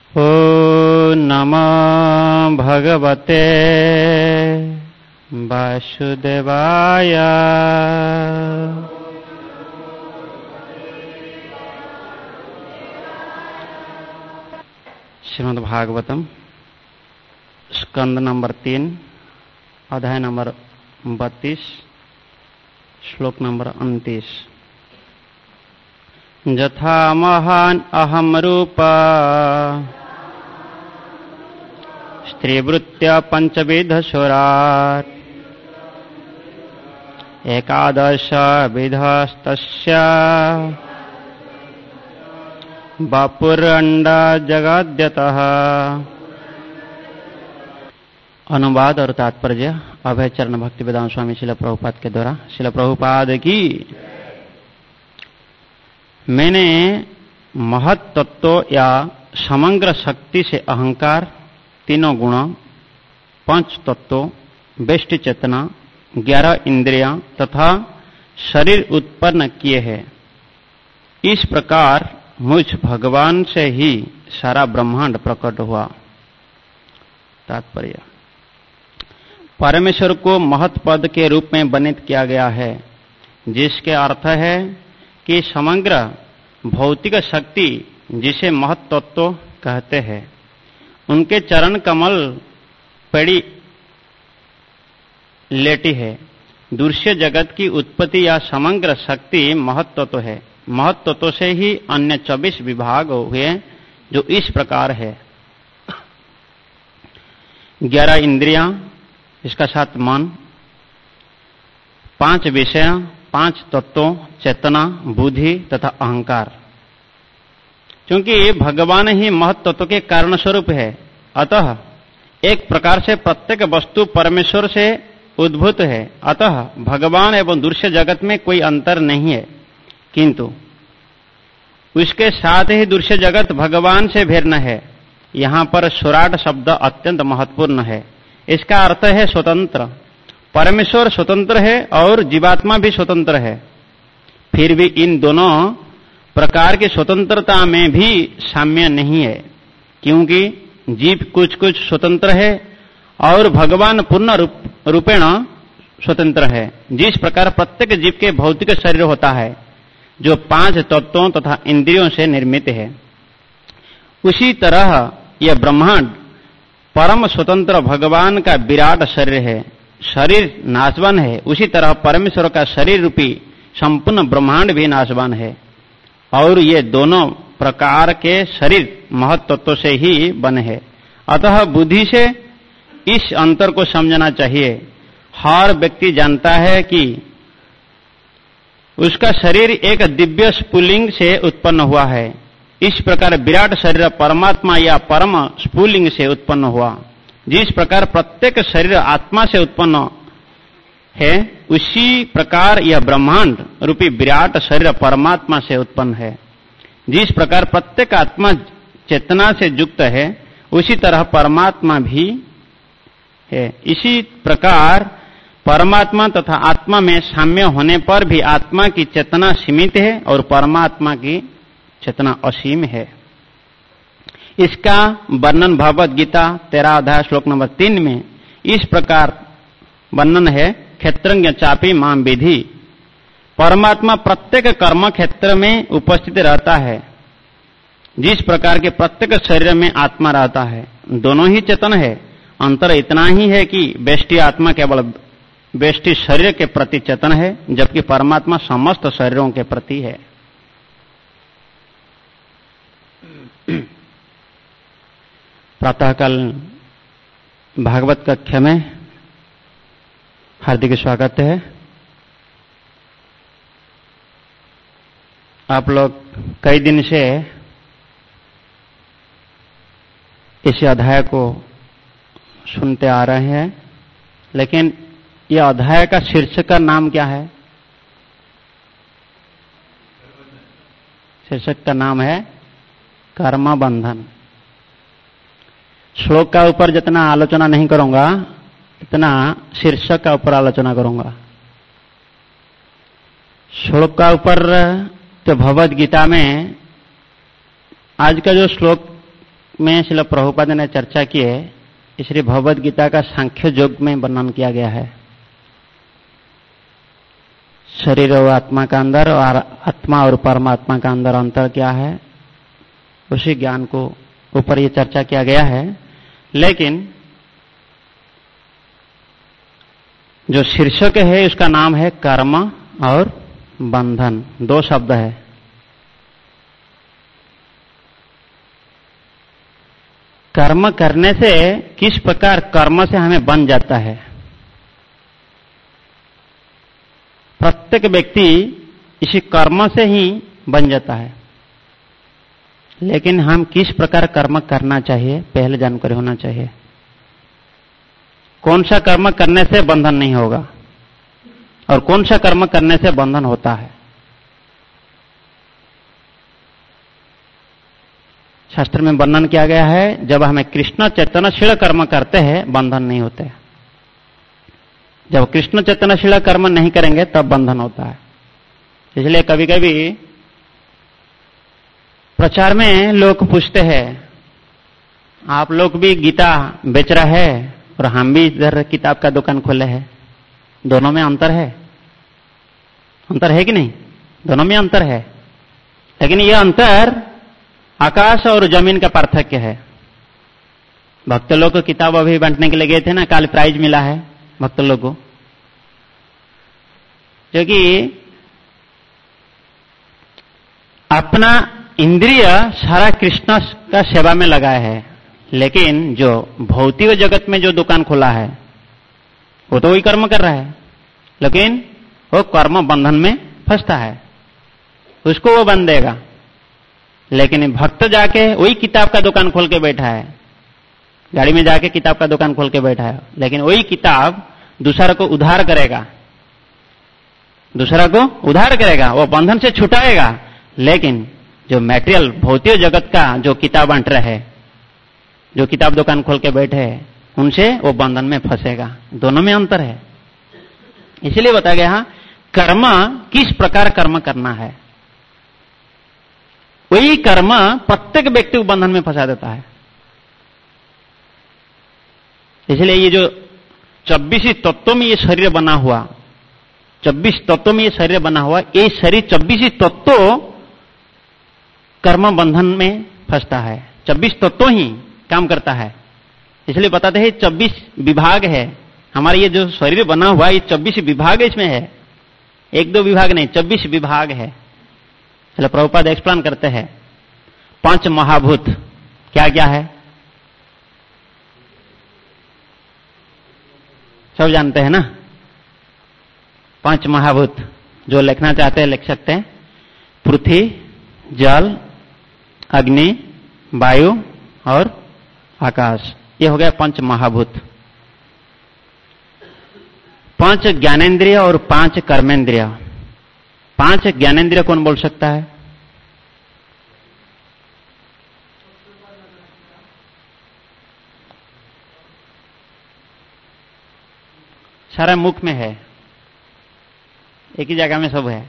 ओ नमो भगवते वासुदेवाय। श्रीमद् भागवतम स्कंद नंबर 3 अध्याय नंबर 32 श्लोक नंबर 29। यथा महान अहम रूपा स्त्रीवृत्त्या पंचविध सुरात् एकादश विधस्तस्य वपुरंडा जगाद्यतः। अनुवाद और तात्पर्य अभय चरण भक्ति वेदांत स्वामी शिल प्रभुपाद के द्वारा। शिल प्रभुपाद की मैंने महत तत्व या समग्र शक्ति से अहंकार, तीनों गुण, पंच तत्व, बेष्टि चेतना, 11 इंद्रियां तथा शरीर उत्पन्न किए हैं। इस प्रकार मुझ भगवान से ही सारा ब्रह्मांड प्रकट हुआ। तात्पर्य परमेश्वर को महत पद के रूप में वर्णित किया गया है, जिसके अर्थ है कि समग्र भौतिक शक्ति जिसे महत तत्व कहते हैं, उनके चरण कमल पड़ी लेटी है। दृश्य जगत की उत्पत्ति या समग्र शक्ति महत तत्व है। महत तत्व से ही अन्य 24 विभाग हुए, जो इस प्रकार है। 11 इंद्रियां, इसका साथ मन, 5 विषय, 5 तत्वों, चेतना, बुद्धि तथा अहंकार। क्योंकि भगवान ही महत तत्व के कारण स्वरूप है, अतः एक प्रकार से प्रत्येक वस्तु परमेश्वर से उद्भूत है। अतः भगवान एवं दृश्य जगत में कोई अंतर नहीं है, किंतु उसके साथ ही दृश्य जगत भगवान से भिन्न है। यहाँ पर सुराट शब्द अत्यंत महत्वपूर्ण है। इसका अर्थ है स्वतंत्र। परमेश्वर स्वतंत्र है और जीवात्मा भी स्वतंत्र है। फिर भी इन दोनों प्रकार की स्वतंत्रता में भी साम्य नहीं है, क्योंकि जीव कुछ कुछ स्वतंत्र है और भगवान पूर्ण रूपेण स्वतंत्र है। जिस प्रकार प्रत्येक जीव के भौतिक शरीर होता है, जो 5 तत्वों तथा इंद्रियों से निर्मित है, उसी तरह यह ब्रह्मांड परम स्वतंत्र भगवान का विराट शरीर है। शरीर नाशवान है, उसी तरह परमेश्वर का शरीर रूपी संपूर्ण ब्रह्मांड भी नाशवान है। और ये दोनों प्रकार के शरीर महत तत्व से ही बने हैं। अतः बुद्धि से इस अंतर को समझना चाहिए। हर व्यक्ति जानता है कि उसका शरीर एक दिव्य स्फुलिंग से उत्पन्न हुआ है। इस प्रकार विराट शरीर परमात्मा या परम स्फुलिंग से उत्पन्न हुआ। जिस प्रकार प्रत्येक शरीर आत्मा से उत्पन्न है, उसी प्रकार यह ब्रह्मांड रूपी विराट शरीर परमात्मा से उत्पन्न है। जिस प्रकार प्रत्येक आत्मा चेतना से युक्त है, उसी तरह परमात्मा भी है। इसी प्रकार परमात्मा तथा आत्मा में साम्य होने पर भी आत्मा की चेतना सीमित है और परमात्मा की चेतना असीम है। इसका वर्णन भगवद गीता 13 अध्याय श्लोक नंबर 3 में इस प्रकार वर्णन है। क्षेत्रज्ञ चापी माम विधि। परमात्मा प्रत्येक कर्म क्षेत्र में उपस्थित रहता है, जिस प्रकार के प्रत्येक शरीर में आत्मा रहता है। दोनों ही चेतन है। अंतर इतना ही है कि व्यष्टि आत्मा केवल व्यष्टि शरीर के प्रति चेतन है, जबकि परमात्मा समस्त शरीरों के प्रति है। प्रातःकाल भागवत कक्षा में हार्दिक स्वागत है। आप लोग कई दिन से इस अध्याय को सुनते आ रहे हैं, लेकिन यह अध्याय का शीर्षक का नाम क्या है? शीर्षक का नाम है कर्म बंधन। श्लोक का ऊपर जितना आलोचना नहीं करूंगा, इतना शीर्षक का ऊपर आलोचना करूंगा। श्लोक का ऊपर तो भगवद गीता में आज का जो श्लोक में श्रील प्रभुपाद ने चर्चा की है, श्री भगवद गीता का सांख्य योग में वर्णन किया गया है। शरीर और आत्मा का अंदर और आत्मा और परमात्मा का अंदर अंतर क्या है, उसी ज्ञान को ऊपर ये चर्चा किया गया है। लेकिन जो शीर्षक है उसका नाम है कर्म और बंधन, दो शब्द है। कर्म करने से किस प्रकार कर्म से हमें बन जाता है। प्रत्येक व्यक्ति इसी कर्म से ही बन जाता है, लेकिन हम किस प्रकार कर्म करना चाहिए पहले जानकारी होना चाहिए। कौन सा कर्म करने से बंधन नहीं होगा और कौन सा कर्म करने से बंधन होता है। शास्त्र में वर्णन किया गया है, जब हमें कृष्ण चेतनशील कर्म करते हैं बंधन नहीं होते, जब कृष्ण चेतनशील कर्म नहीं करेंगे तब बंधन होता है। इसलिए कभी कभी प्रचार में लोग पूछते हैं, आप लोग भी गीता बेच रहा है और हम भी इधर किताब का दुकान खोले हैं, दोनों में अंतर है? अंतर है कि नहीं? दोनों में अंतर है, लेकिन यह अंतर आकाश और जमीन का पार्थक्य है। भक्त लोग को किताब अभी बांटने के लिए गए थे ना, कल प्राइज मिला है भक्त लोग को, क्योंकि अपना इंद्रिय सारा कृष्ण का सेवा में लगाया है, लेकिन जो भौतिक जगत में जो दुकान खोला है वो तो वही कर्म कर रहा है, लेकिन वो कर्म बंधन में फंसता है, उसको वो बंध देगा। लेकिन भक्त जाके वही किताब का दुकान खोल के बैठा है, गाड़ी में जाके किताब का दुकान खोल के बैठा है, लेकिन वही किताब दूसरा को उद्धार करेगा, दूसरा को उद्धार करेगा, वो बंधन से छुटाएगा। लेकिन जो मैटेरियल भौतिक जगत का जो किताब बांट रहा है, जो किताब दुकान खोल के बैठे हैं, उनसे वो बंधन में फंसेगा। दोनों में अंतर है। इसलिए बताया गया कर्म किस प्रकार कर्म करना है, वही कर्म प्रत्येक व्यक्ति को बंधन में फंसा देता है। इसलिए ये जो 24 तत्वों में ये शरीर बना हुआ, 24 तत्वों में ये शरीर बना हुआ, ये शरीर 24 तत्वों कर्म बंधन में फंसता है। 24 तत्वों ही काम करता है। इसलिए बताते हैं 24 विभाग है हमारा, ये जो शरीर बना हुआ ये 24 विभाग इसमें है, एक दो विभाग नहीं, 24 विभाग है। चलो प्रभुपाद एक्सप्लेन करते हैं। 5 महाभूत क्या क्या है, सब जानते हैं ना? 5 महाभूत जो लिखना चाहते हैं लिख सकते हैं। पृथ्वी, जल, अग्नि, वायु और आकाश, ये हो गया 5 महाभूत। 5 ज्ञानेंद्रिय और 5 कर्मेंद्रिय। 5 ज्ञानेंद्रिय कौन बोल सकता है? सारा मुख में है, एक ही जगह में सब है।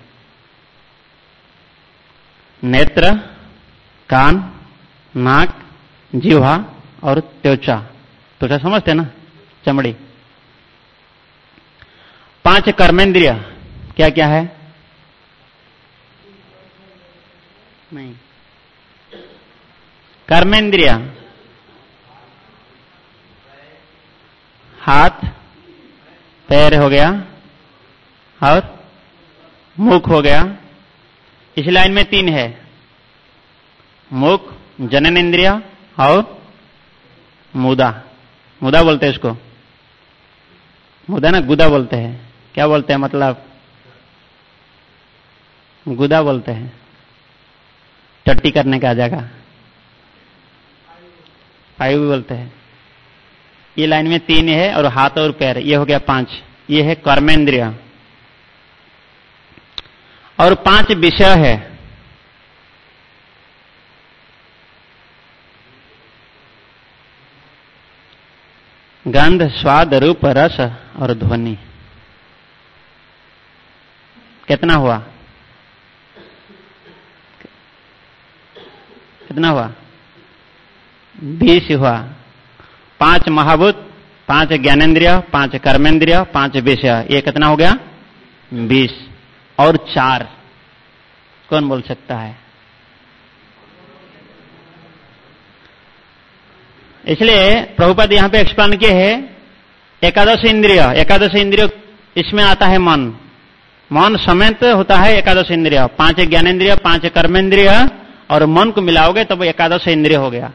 नेत्र, कान, नाक, जीवा और त्वचा। त्वचा समझते ना, चमड़ी। 5 कर्मेंद्रिय क्या क्या है? नहीं, कर्मेंद्रिय हाथ पैर हो गया और मुख हो गया। इस लाइन में 3 है, मुख, जननेन्द्रिय और मुदा। मुदा बोलते हैं इसको, मुदा ना गुदा बोलते हैं। क्या बोलते हैं मतलब? गुदा बोलते हैं, टट्टी करने का जगह, पायु भी बोलते हैं। ये लाइन में 3 है और हाथ और पैर, ये हो गया 5। ये है कर्मेंद्रिय। और 5 विषय है। गंध, स्वाद, रूप, रस और ध्वनि। कितना हुआ? कितना हुआ? 20 हुआ। 5 महाभूत, 5 ज्ञानेन्द्रिय, 5 कर्मेंद्रिय, 5 विषय, ये कितना हो गया? 20 और 4 कौन बोल सकता है? इसलिए प्रभुपाद यहां पे एक्सप्लेन किए है एकादश इंद्रिय। एकादश इंद्रिय इसमें आता है मन, मन समेत होता है एकादश इंद्रिय। 5 ज्ञानेन्द्रिय, 5 कर्मेंद्रिय और मन को मिलाओगे तब एकादश इंद्रिय हो गया।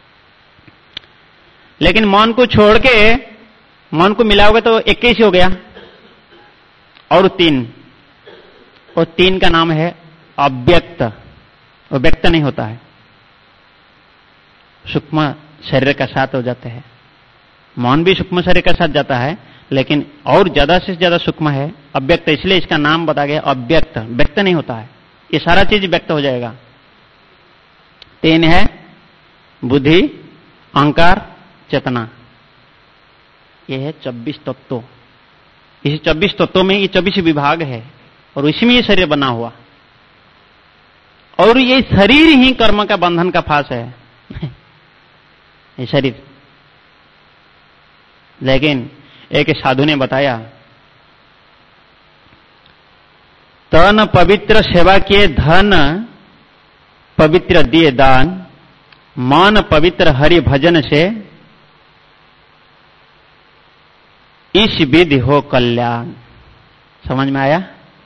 लेकिन मन को छोड़ के मन को मिलाओगे तो 21 हो गया और 3, और 3 का नाम है अव्यक्त। वो व्यक्त नहीं होता है, सूक्ष्म शरीर का साथ हो जाते हैं। मन भी सूक्ष्म शरीर का साथ जाता है, लेकिन और ज्यादा से ज्यादा सूक्ष्म है अव्यक्त, इसलिए इसका नाम बता गया अव्यक्त। व्यक्त नहीं होता है, ये सारा चीज व्यक्त हो जाएगा। 3 है बुद्धि, अहंकार, चेतना, ये है 24 तत्व। इस 24 तत्वों में ये 24 विभाग है और इसी में ये शरीर बना हुआ, और ये शरीर ही कर्म का बंधन का फांस है ये शरीर। लेकिन एक साधु ने बताया, तन पवित्र सेवा किए धन पवित्र दिए दान, मन पवित्र हरि भजन से इस विधि हो कल्याण। समझ में आया?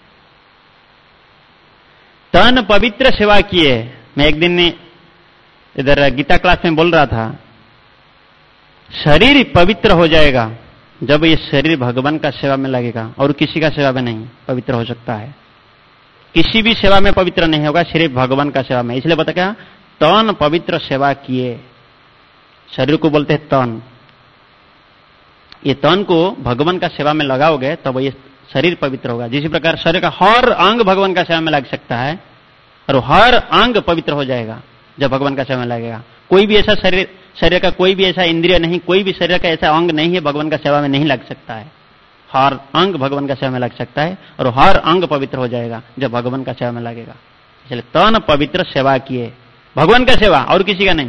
तन पवित्र सेवा किए। मैं एक दिन इधर गीता क्लास में बोल रहा था, शरीर पवित्र हो जाएगा जब ये शरीर भगवान का सेवा में लगेगा, और किसी का सेवा में नहीं पवित्र हो सकता है। किसी भी सेवा में पवित्र नहीं होगा, सिर्फ भगवान का सेवा में। इसलिए बता क्या, तन पवित्र सेवा किए। शरीर को बोलते हैं तन। ये तन को भगवान का सेवा में लगाओगे तब ये शरीर पवित्र होगा। जिस प्रकार शरीर का हर अंग भगवान का सेवा में लग सकता है, और हर अंग पवित्र हो जाएगा जब भगवान का सेवा में लगेगा। कोई भी ऐसा शरीर का कोई भी ऐसा इंद्रिय नहीं, कोई भी शरीर का ऐसा अंग नहीं है भगवान का सेवा में नहीं लग सकता है। हर अंग भगवान का सेवा में लग सकता है, और हर अंग पवित्र हो जाएगा जब भगवान का सेवा में लगेगा। इसलिए तन पवित्र सेवा किए, भगवान का सेवा और किसी का नहीं।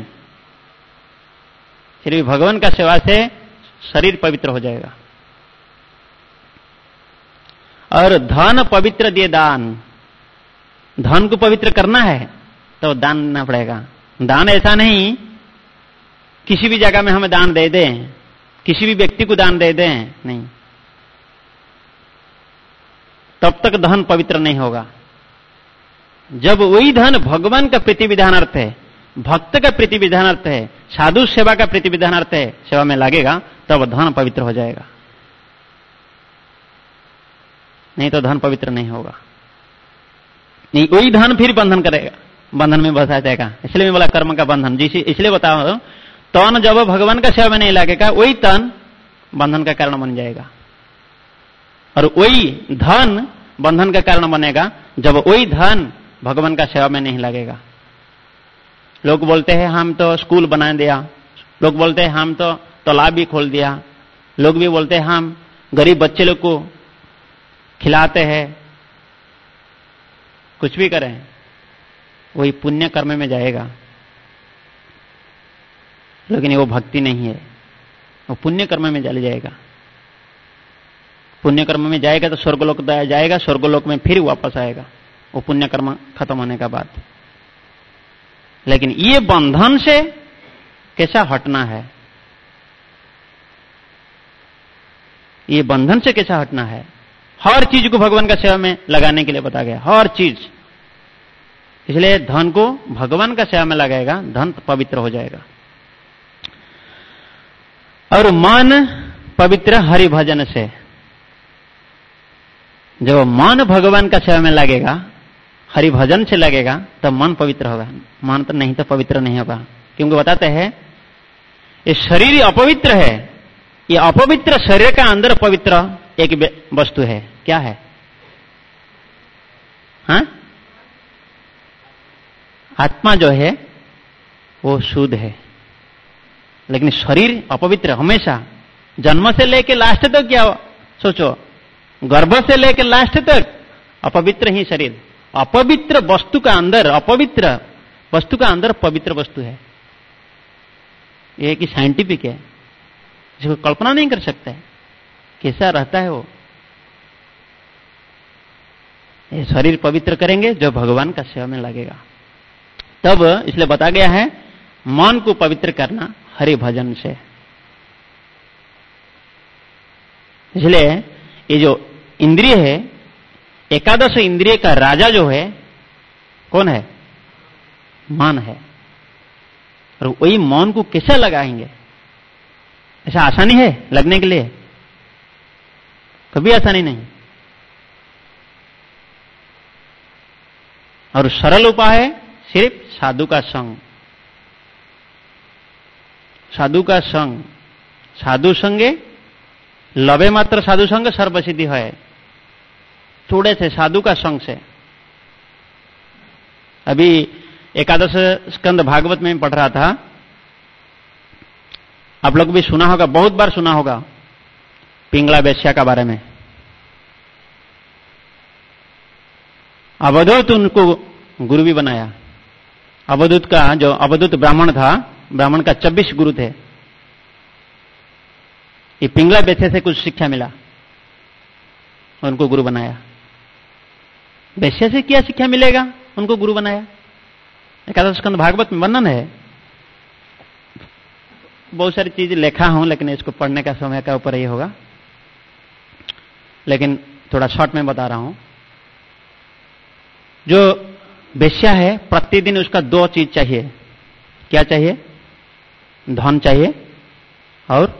सिर्फ भगवान का सेवा से शरीर पवित्र हो जाएगा। और धन पवित्र दिए दान। धन को पवित्र करना है तो दान देना पड़ेगा। दान ऐसा नहीं किसी भी जगह में हमें दान दे दें, किसी भी व्यक्ति को दान दे दें, नहीं, तब तक धन पवित्र नहीं होगा। जब वही धन भगवान का प्रीति विधानार्थ है, भक्त का प्रीति विधानार्थ है, साधु सेवा का प्रीति विधानार्थ है, सेवा में लगेगा तब धन पवित्र हो जाएगा, नहीं तो धन पवित्र नहीं होगा। नहीं, वही धन फिर बंधन करेगा, बंधन में बसा जाएगा। इसलिए मैं बोला कर्म का बंधन। इसलिए बताओ, तन जब भगवान का सेवा में नहीं लगेगा, वही तन बंधन का कारण बन जाएगा, और वही धन बंधन का कारण बनेगा जब वही धन भगवान का सेवा में नहीं लगेगा। लोग बोलते हैं हम तो स्कूल बना दिया, लोग बोलते हैं हम तो तालाब भी खोल दिया, लोग भी बोलते हैं हम गरीब बच्चे लोग को खिलाते हैं, कुछ भी करें, वही पुण्य कर्म में जाएगा। लेकिन वो भक्ति नहीं है, वो पुण्य कर्म में चले जाएगा। पुण्य कर्म में जाएगा तो स्वर्गलोक जाएगा, स्वर्गलोक में फिर वापस आएगा वो पुण्य कर्म खत्म होने का बाद। लेकिन ये बंधन से कैसा हटना है, ये बंधन से कैसा हटना है, हर चीज को भगवान का सेवा में लगाने के लिए बताया गया, हर चीज। इसलिए धन को भगवान का सेवा में लगाएगा, धन पवित्र हो जाएगा। और मन पवित्र हरि भजन से। जब मन भगवान का सेवा में लगेगा, हरि भजन से लगेगा, तब मन पवित्र होगा। मन तो नहीं तो पवित्र नहीं होगा, क्योंकि बताते हैं ये शरीर अपवित्र है। ये अपवित्र शरीर का अंदर पवित्र एक वस्तु है, क्या है? हाँ, आत्मा जो है वो शुद्ध है, लेकिन शरीर अपवित्र हमेशा, जन्म से लेकर लास्ट तक। क्या सोचो, गर्भ से लेकर लास्ट तक अपवित्र ही शरीर। अपवित्र वस्तु का अंदर, अपवित्र वस्तु का अंदर पवित्र वस्तु है। ये कि साइंटिफिक है, जिसको कल्पना नहीं कर सकता है कैसा रहता है वो। ये शरीर पवित्र करेंगे जो भगवान का सेवा में लगेगा। तब इसलिए बता गया है मन को पवित्र करना हरि भजन से। इसलिए ये जो इंद्रिय है, एकादश इंद्रिय का राजा जो है कौन है? मन है। और वही मन को कैसे लगाएंगे? ऐसा आसानी है लगने के लिए? कभी आसानी नहीं। और सरल उपाय है सिर्फ साधु का संग। साधु का संग, साधु संगे लवे मात्र साधु संग सर्वसिद्धि है। थोड़े से साधु का संग से। अभी एकादश स्कंद भागवत में पढ़ रहा था, आप लोग भी सुना होगा, बहुत बार सुना होगा पिंगला वेश्या का बारे में। अवधूत उनको गुरु भी बनाया। अवधूत का जो अवधूत ब्राह्मण था, ब्राह्मण का 26 गुरु थे। ये पिंगला वेश्या से कुछ शिक्षा मिला, उनको गुरु बनाया। वेश्या से क्या शिक्षा मिलेगा? उनको गुरु बनाया। एकादश स्कंद भागवत में वर्णन है। बहुत सारी चीज लिखा हूं, लेकिन इसको पढ़ने का समय का ऊपर ही होगा, लेकिन थोड़ा शॉर्ट में बता रहा हूं। जो वेश्या है, प्रतिदिन उसका 2 चीज चाहिए। क्या चाहिए? धन चाहिए और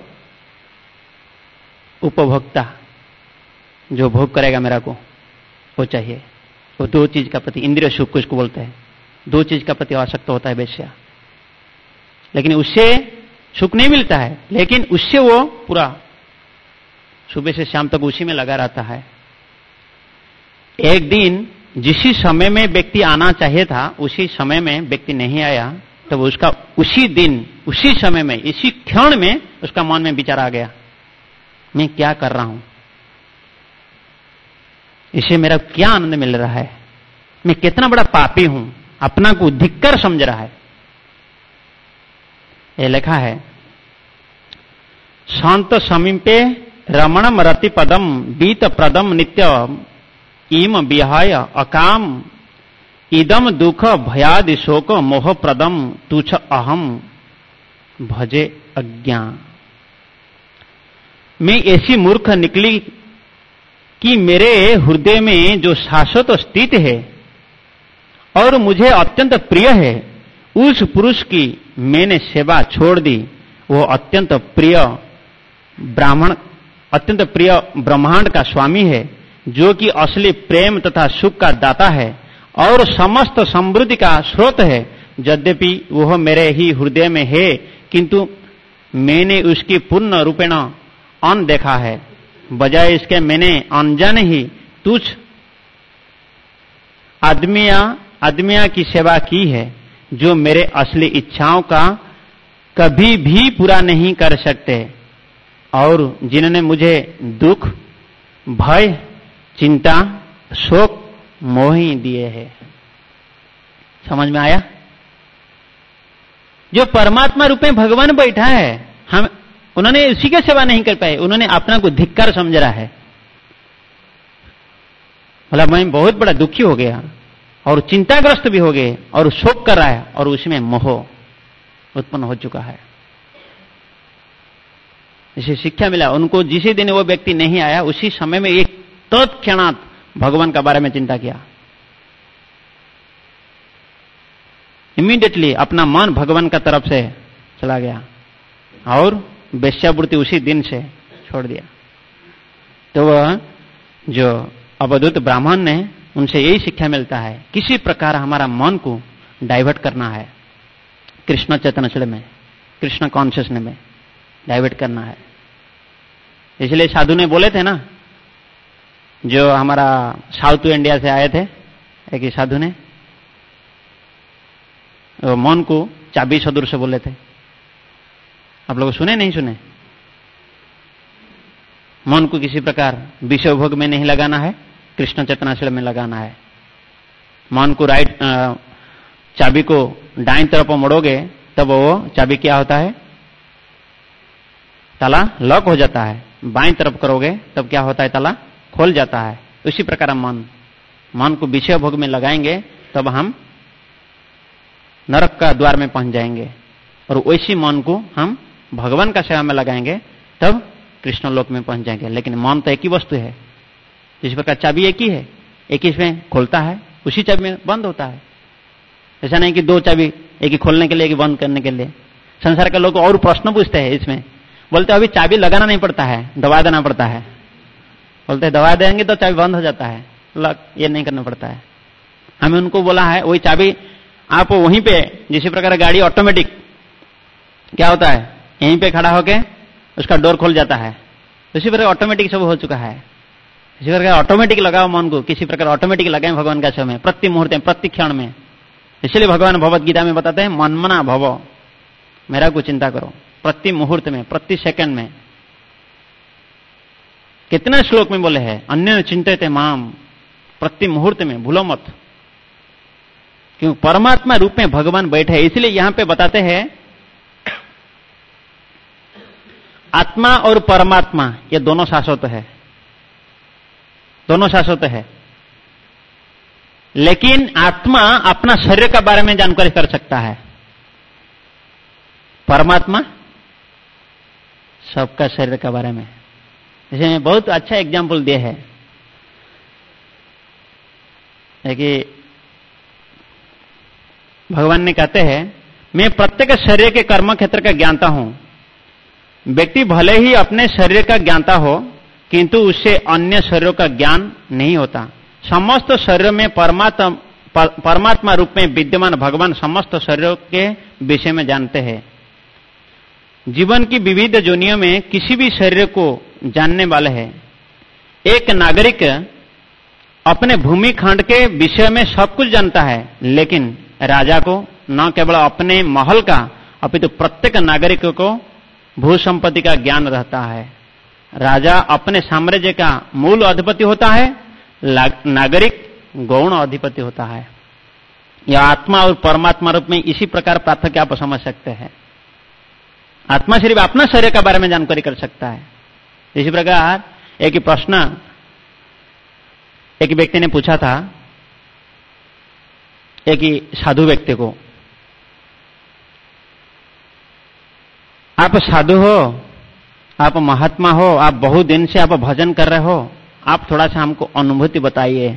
उपभोक्ता, जो भोग करेगा मेरा को, वो चाहिए। वो 2 चीज का प्रति, इंद्रिय सुख को इसको बोलते हैं। 2 चीज का प्रति आसक्त होता है वेश्या। लेकिन उससे सुख नहीं मिलता है, लेकिन उससे वो पूरा सुबह से शाम तक उसी में लगा रहता है। एक दिन जिस समय में व्यक्ति आना चाहिए था, उसी समय में व्यक्ति नहीं आया, तब उसका उसी दिन, उसी समय में, इसी क्षण में उसका मन में विचार आ गया, मैं क्या कर रहा हूं, इससे मेरा क्या आनंद मिल रहा है, मैं कितना बड़ा पापी हूं, अपना को धिक्कार समझ रहा है। ये लिखा है, शांत समीपे रमणम रति पदम बीत प्रदम नित्य इम विहाय अकाम इदम दुख भयादि शोक मोह प्रदम तुच्छ अहम भजे अज्ञा। मैं ऐसी मूर्ख निकली कि मेरे हृदय में जो शाश्वत स्थित है और मुझे अत्यंत प्रिय है, उस पुरुष की मैंने सेवा छोड़ दी। वो अत्यंत प्रिय ब्रह्मांड का स्वामी है, जो कि असली प्रेम तथा सुख का दाता है और समस्त समृद्धि का स्रोत है। यद्यपि वह मेरे ही हृदय में है, किंतु मैंने उसकी पूर्ण रूपेण अनदेखा है। बजाय इसके मैंने अनजाने ही तुच्छ आदमिया की सेवा की है, जो मेरे असली इच्छाओं का कभी भी पूरा नहीं कर सकते और जिन्होंने मुझे दुख, भय, चिंता, शोक, मोह ही दिए हैं। समझ में आया? जो परमात्मा रूप में भगवान बैठा है, हम उन्होंने उसी की सेवा नहीं कर पाए, उन्होंने अपना को धिक्कार समझ रहा है। मतलब मैं बहुत बड़ा दुखी हो गया और चिंताग्रस्त भी हो गए और शोक कर रहा है और उसमें मोह उत्पन्न हो चुका है। इसे शिक्षा मिला उनको। जिस दिन वो व्यक्ति नहीं आया, उसी समय में एक तत्क्षणात भगवान का बारे में चिंता किया। इमीडिएटली अपना मन भगवान का तरफ से चला गया और वेश्यावृत्ति उसी दिन से छोड़ दिया। तो वह जो अवधूत ब्राह्मण ने, उनसे यही शिक्षा मिलता है, किसी प्रकार हमारा मन को डाइवर्ट करना है, कृष्ण चैतन्य में, कृष्ण कॉन्शियसनेस में डाइवर्ट करना है। इसलिए साधु ने बोले थे ना, जो हमारा साउथ इंडिया से आए थे, एक ही साधु ने मन को चाबी सदृश से बोले थे। आप लोग सुने नहीं सुने? मन को किसी प्रकार विषय भोग में नहीं लगाना है, कृष्ण चेतनाशील में लगाना है। मन को चाबी को दाईं तरफ मोड़ोगे तब वो चाबी क्या होता है? ताला लॉक हो जाता है, बाएं तरफ करोगे तब क्या होता है, ताला खोल जाता है। उसी प्रकार मन को विषय भोग में लगाएंगे तब हम नरक का द्वार में पहुंच जाएंगे, और वैसी मन को हम भगवान का सेवा में लगाएंगे तब कृष्ण लोक में पहुंच जाएंगे। लेकिन मन तो एक ही वस्तु है, जिस प्रकार चाबी एक ही है, एक ही इसमें खोलता है, उसी चाबी में बंद होता है। ऐसा नहीं कि दो चाबी, एक ही खोलने के लिए, एक ही बंद करने के लिए। संसार के लोग और प्रश्न पूछते हैं इसमें, बोलते अभी चाबी लगाना नहीं पड़ता है, दबा देना पड़ता है। बोलते दबा देंगे तो चाबी बंद हो जाता है, ये नहीं करना पड़ता है। हमें उनको बोला है वही चाबी आप वहीं पे, जिसी प्रकार गाड़ी ऑटोमेटिक क्या होता है, यहीं पे खड़ा होके उसका डोर खोल जाता है, उसी प्रकार ऑटोमेटिक सब हो चुका है। इसी प्रकार ऑटोमेटिक लगाओ मन को, किसी प्रकार ऑटोमेटिक लगाएं भगवान का समय, प्रति मुहूर्त में, प्रति क्षण में। इसलिए भगवान भगवत गीता में बताते हैं मनमना भव, मेरा को चिंता करो प्रति मुहूर्त में, प्रति सेकंड में। कितने श्लोक में बोले हैं, अन्य चिंतित माम, प्रति मुहूर्त में, भूलो मत। क्यों, परमात्मा रूप में भगवान बैठे हैं। इसलिए यहां पे बताते हैं आत्मा और परमात्मा ये दोनों शाश्वत है, दोनों शाश्वत है। लेकिन आत्मा अपना शरीर का बारे में जानकारी कर सकता है, परमात्मा सबका शरीर के बारे में। इसमें बहुत अच्छा एग्जाम्पल दिए है कि भगवान ने कहते हैं मैं प्रत्येक शरीर के कर्म क्षेत्र का ज्ञाता हूं। व्यक्ति भले ही अपने शरीर का ज्ञाता हो किंतु उससे अन्य शरीरों का ज्ञान नहीं होता। समस्त शरीर में परमात्मा रूप में विद्यमान भगवान समस्त शरीरों के विषय में जानते हैं। जीवन की विविध जोनियों में किसी भी शरीर को जानने वाले हैं। एक नागरिक अपने भूमि खंड के विषय में सब कुछ जानता है, लेकिन राजा को न केवल अपने महल का अपितु प्रत्येक नागरिक को भू संपत्ति का ज्ञान रहता है। राजा अपने साम्राज्य का मूल अधिपति होता है, नागरिक गौण अधिपति होता है। यह आत्मा और परमात्मा रूप में इसी प्रकार पार्थक्य आप समझ सकते हैं। आत्मा सिर्फ अपना शरीर के बारे में जानकारी कर सकता है। इसी प्रकार एक प्रश्न एक व्यक्ति ने पूछा था एक ही साधु व्यक्ति को, आप साधु हो, आप महात्मा हो, आप बहुत दिन से आप भजन कर रहे हो, आप थोड़ा सा हमको अनुभूति बताइए।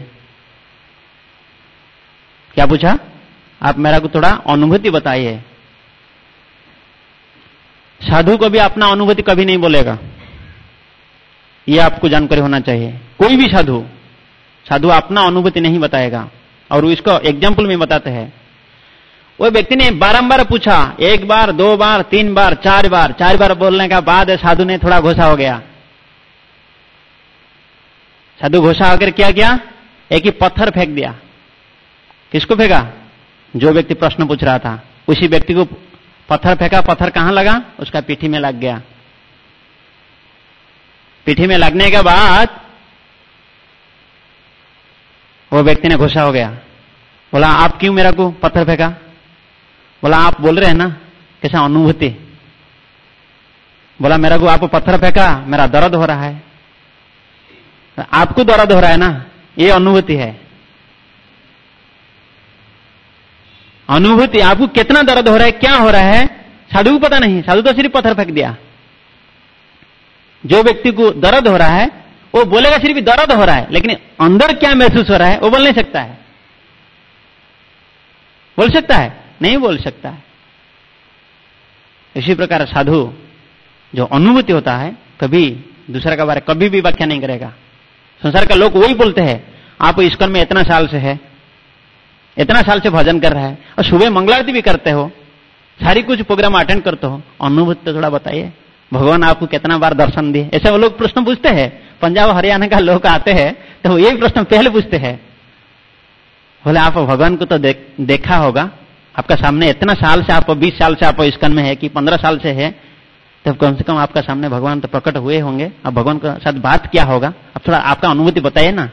क्या पूछा? आप मेरा को थोड़ा अनुभूति बताइए। साधु को भी अपना अनुभूति कभी नहीं बोलेगा, यह आपको जानकारी होना चाहिए। कोई भी साधु अपना अनुभूति नहीं बताएगा। और इसको एग्जाम्पल में बताते हैं, वो व्यक्ति ने बारंबार पूछा, एक बार, दो बार, तीन बार, चार बार बोलने का बाद साधु ने थोड़ा घोषा हो गया। साधु घोषा होकर क्या किया, एक ही पत्थर फेंक दिया। किसको फेंका? जो व्यक्ति प्रश्न पूछ रहा था उसी व्यक्ति को पत्थर फेंका। पत्थर कहां लगा? उसका पीठी में लग गया। पीठी में लगने के बाद वो व्यक्ति ने घोषा हो गया, बोला आप क्यों मेरा को पत्थर फेंका? बोला आप बोल रहे हैं ना कैसा अनुभूति। बोला मेरा को आप पत्थर फेंका, मेरा दर्द हो रहा है। आपको दर्द हो रहा है ना, ये अनुभूति है। अनुभूति आपको कितना दर्द हो रहा है, क्या हो रहा है, साधु को पता नहीं। साधु तो सिर्फ पत्थर फेंक दिया। जो व्यक्ति को दर्द हो रहा है वो बोलेगा सिर्फ दर्द हो रहा है, लेकिन अंदर क्या महसूस हो रहा है वो बोल नहीं सकता है। बोल सकता है? नहीं बोल सकता है। इसी प्रकार साधु जो अनुभूति होता है कभी दूसरा का बारे कभी भी व्याख्या नहीं करेगा। संसार का लोग वही बोलते हैं, आप इस्कॉन में इतना साल से है, इतना साल से भजन कर रहा है और सुबह मंगलारती भी करते हो, सारी कुछ प्रोग्राम अटेंड करते हो, अनुभूति तो थोड़ा बताइए। भगवान आपको कितना बार दर्शन दिए? ऐसे वो लोग प्रश्न पूछते हैं। पंजाब हरियाणा का लोग आते हैं तो वो यही प्रश्न पहले पूछते हैं। बोले आप भगवान को तो देखा होगा, आपका सामने इतना साल से आप 20 साल से आप इस्कॉन में है कि 15 साल से है, तब कम से कम आपका सामने भगवान तो प्रकट हुए होंगे। अब भगवान के साथ बात क्या होगा, अब थोड़ा आपका अनुभूति बताइए ना।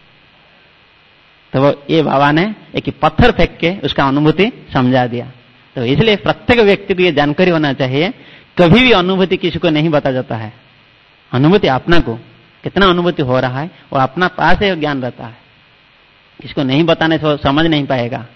तो वो ये बाबा ने एक पत्थर फेंक के उसका अनुभूति समझा दिया। तो इसलिए प्रत्येक व्यक्ति को ये जानकारी होना चाहिए कभी भी अनुभूति किसी को नहीं बता जाता है। अनुभूति अपना को कितना अनुभूति हो रहा है वो अपना पास ही ज्ञान रहता है, किसको नहीं बताने से वो समझ नहीं पाएगा।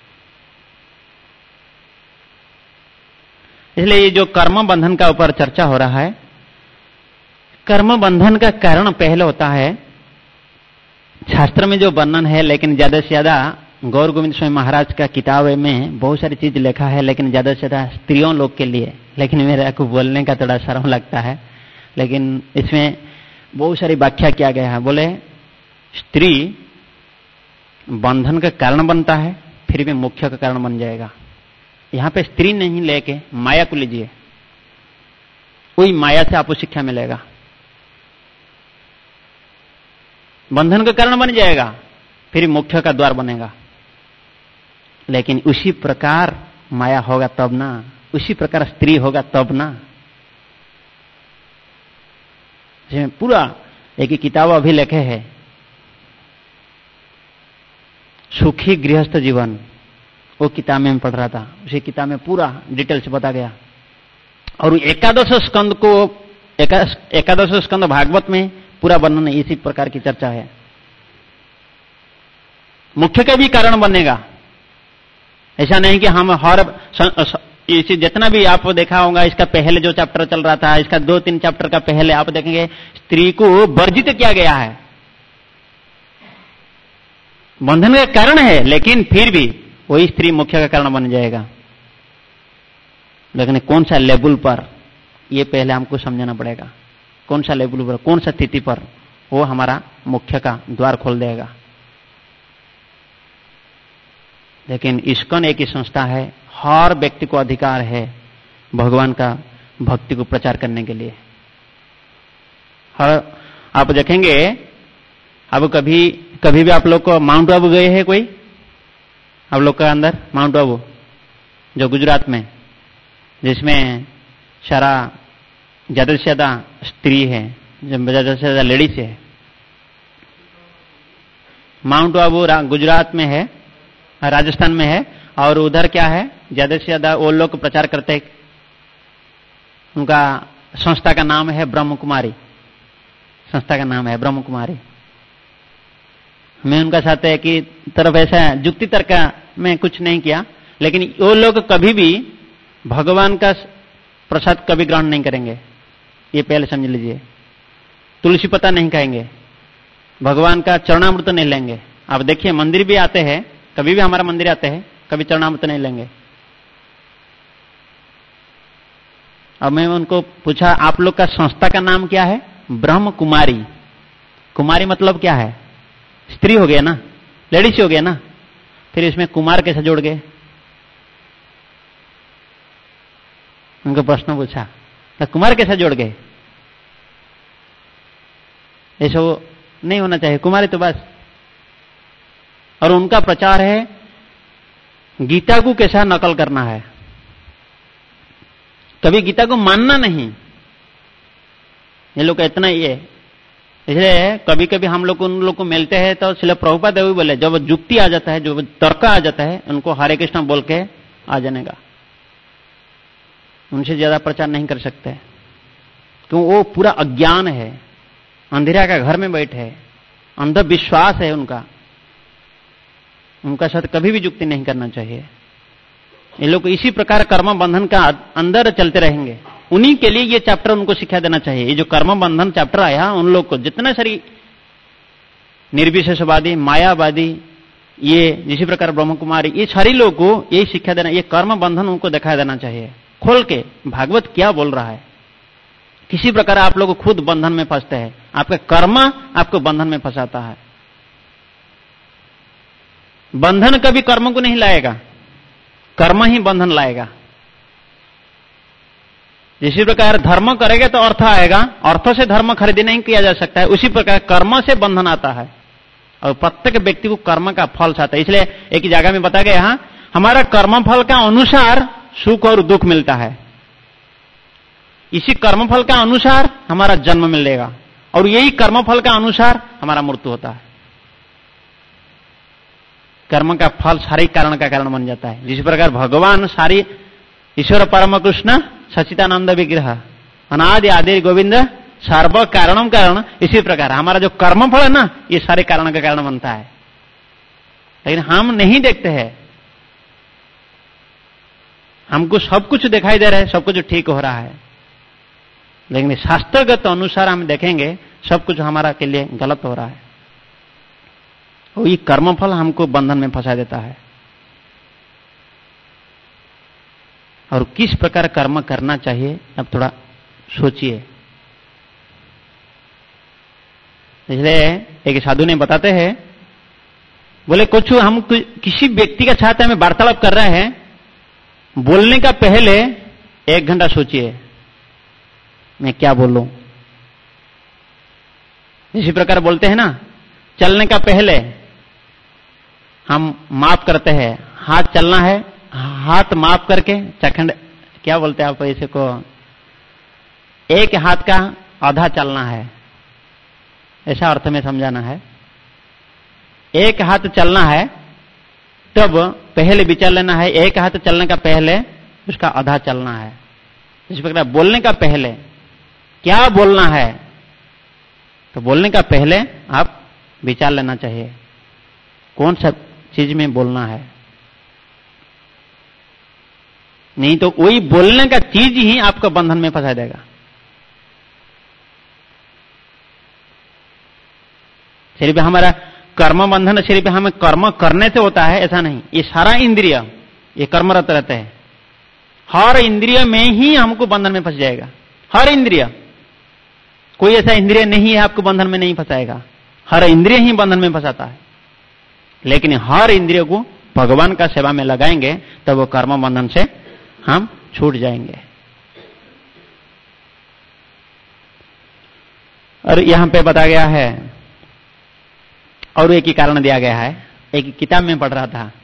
इसलिए ये जो कर्म बंधन का ऊपर चर्चा हो रहा है, कर्म बंधन का कारण पहले होता है, शास्त्र में जो वर्णन है, लेकिन ज्यादा से ज्यादा गौर गोविंद स्वामी महाराज का किताब में बहुत सारी चीज लिखा है, लेकिन ज्यादा से ज्यादा स्त्रियों लोग के लिए, लेकिन मेरे को बोलने का थोड़ा शर्म लगता है, लेकिन इसमें बहुत सारी व्याख्या किया गया है। बोले स्त्री बंधन का कारण बनता है, फिर भी मुख्य का कारण बन जाएगा। यहां पे स्त्री नहीं लेके माया को लीजिए, वही माया से आपको शिक्षा मिलेगा, बंधन का कारण बन जाएगा, फिर मुख्य का द्वार बनेगा। लेकिन उसी प्रकार माया होगा तब ना, उसी प्रकार स्त्री होगा तब ना। पूरा एक ही किताब अभी लिखे है, सुखी गृहस्थ जीवन, वो किताब में पढ़ रहा था, उसी किताब में पूरा डिटेल से बता गया। और एकादश स्कंद भागवत में पूरा वर्णन इसी प्रकार की चर्चा है। मुख्य का भी कारण बनेगा, ऐसा नहीं कि हम हर इसी जितना भी आप देखा होगा, इसका पहले जो चैप्टर चल रहा था, इसका 2-3 चैप्टर का पहले आप देखेंगे स्त्री को वर्जित किया गया है, बंधन का कारण है, लेकिन फिर भी वही स्त्री मुख्य का कारण बन जाएगा। लेकिन कौन सा लेवल पर, ये पहले हमको समझना पड़ेगा, कौन सा लेवल पर, कौन सा स्थिति पर वो हमारा मुख्य का द्वार खोल देगा। लेकिन इस्कॉन एक ही संस्था है, हर व्यक्ति को अधिकार है भगवान का भक्ति को प्रचार करने के लिए। हर आप देखेंगे, अब कभी भी आप लोग को माउंट आबू गए हैं कोई, आप लोग का अंदर माउंट आबू जो गुजरात में, जिसमें सारा ज्यादा से ज्यादा स्त्री है, ज्यादा से ज्यादा लेडीज है। माउंट आबू गुजरात में है, राजस्थान में है, और उधर क्या है, ज्यादा से ज्यादा वो लोग प्रचार करते हैं, उनका संस्था का नाम है ब्रह्म कुमारी, संस्था का नाम है ब्रह्म कुमारी। मैं उनका साथ है कि तरफ ऐसा जुक्ति तर्क में कुछ नहीं किया, लेकिन वो लोग कभी भी भगवान का प्रसाद कभी ग्रहण नहीं करेंगे, ये पहले समझ लीजिए। तुलसी पत्ता नहीं खाएंगे, भगवान का चरणामृत नहीं लेंगे। आप देखिए मंदिर भी आते हैं, कभी भी हमारा मंदिर आते हैं, कभी चरणामृत नहीं लेंगे। अब मैं उनको पूछा, आप लोग का संस्था का नाम क्या है? ब्रह्म कुमारी। कुमारी मतलब क्या है? स्त्री हो गया ना, लेडीज हो गया ना, फिर इसमें कुमार कैसे जोड़ गए? उनको प्रश्न पूछा, तो कुमार कैसे जोड़ गए? ऐसा वो नहीं होना चाहिए, कुमारी तो बस। और उनका प्रचार है गीता को कैसा नकल करना है, कभी गीता को मानना नहीं। ये लोग इतना ही है। इसलिए कभी कभी हम लोग उन लोग को मिलते हैं तो श्रील प्रभुपाद भी बोले, जब जुक्ति आ जाता है, जब तर्क आ जाता है, उनको हरे कृष्ण बोल के आ जाने का, उनसे ज्यादा प्रचार नहीं कर सकते, क्यों? वो पूरा अज्ञान है, अंधेरा का घर में बैठे है, अंधविश्वास है उनका साथ कभी भी जुक्ति नहीं करना चाहिए। ये लोग इसी प्रकार कर्म बंधन का अंदर चलते रहेंगे। उन्हीं के लिए ये चैप्टर उनको शिक्षा देना चाहिए। ये जो कर्म बंधन चैप्टर आया, उन लोग को जितने सारी निर्विशेषवादी, मायावादी, ये इसी प्रकार ब्रह्म कुमारी, ये सारी लोग को यही शिक्षा देना, ये कर्म बंधन उनको दिखाई देना चाहिए खोल के, भागवत क्या बोल रहा है। किसी प्रकार आप लोग खुद बंधन में फंसते हैं, आपका कर्म आपको बंधन में फंसाता है। बंधन कभी कर्म को नहीं लाएगा, कर्म ही बंधन लाएगा। इसी प्रकार धर्म करेगा तो अर्थ आएगा, अर्थ से धर्म खरीदी नहीं किया जा सकता है, उसी प्रकार कर्म से बंधन आता है, और प्रत्येक व्यक्ति को कर्म का फल आता है। इसलिए एक ही जगह में बताया गया, यहां हमारा कर्म फल का अनुसार सुख और दुख मिलता है, इसी कर्मफल का अनुसार हमारा जन्म मिलेगा, और यही कर्मफल का अनुसार हमारा मृत्यु होता है। कर्म का फल सारे कारण का कारण बन जाता है। जिस प्रकार भगवान सारी ईश्वर परम कृष्ण सच्चिदानंद विग्रह, अनादि आदि गोविंद सर्व कारणम कारण। इसी प्रकार हमारा जो कर्म फल है ना, ये सारे कारण का कारण बनता है, लेकिन हम नहीं देखते हैं। हमको सब कुछ दिखाई दे रहा है, सब कुछ ठीक हो रहा है, लेकिन शास्त्रगत अनुसार हम देखेंगे सब कुछ हमारा के लिए गलत हो रहा है। वही कर्मफल हमको बंधन में फंसा देता है। और किस प्रकार कर्म करना चाहिए, अब थोड़ा सोचिए। इसलिए एक साधु ने बताते हैं, बोले कुछ हम किसी व्यक्ति के साथ हमें वार्तालाप कर रहे हैं, बोलने का पहले 1 घंटा सोचिए मैं क्या बोलूं। इसी प्रकार बोलते हैं ना, चलने का पहले हम माप करते हैं, हाथ चलना है, हाथ माप करके चखंड, क्या बोलते हैं आप इसे को, एक हाथ का आधा चलना है, ऐसा अर्थ में समझाना है। एक हाथ चलना है तब पहले विचार लेना है, एक हाथ चलने का पहले उसका आधा चलना है। इस प्रकार बोलने का पहले क्या बोलना है, तो बोलने का पहले आप विचार लेना चाहिए कौन सा चीज में बोलना है, नहीं तो वही बोलने का चीज ही आपको बंधन में फंसा देगा। सिर्फ हमारा कर्म बंधन सिर्फ हमें कर्म करने से होता है ऐसा नहीं, ये सारा इंद्रिय ये कर्मरत रहते हैं। हर इंद्रिय में ही हमको बंधन में फंस जाएगा, हर इंद्रिय, कोई ऐसा इंद्रिय नहीं है आपको बंधन में नहीं फंसाएगा, हर इंद्रिय ही बंधन में फंसाता है। लेकिन हर इंद्रिय को भगवान का सेवा में लगाएंगे तब वो कर्म बंधन से हम छूट जाएंगे। और यहां पे बताया गया है, और एक ही कारण दिया गया है, एक किताब में पढ़ रहा था,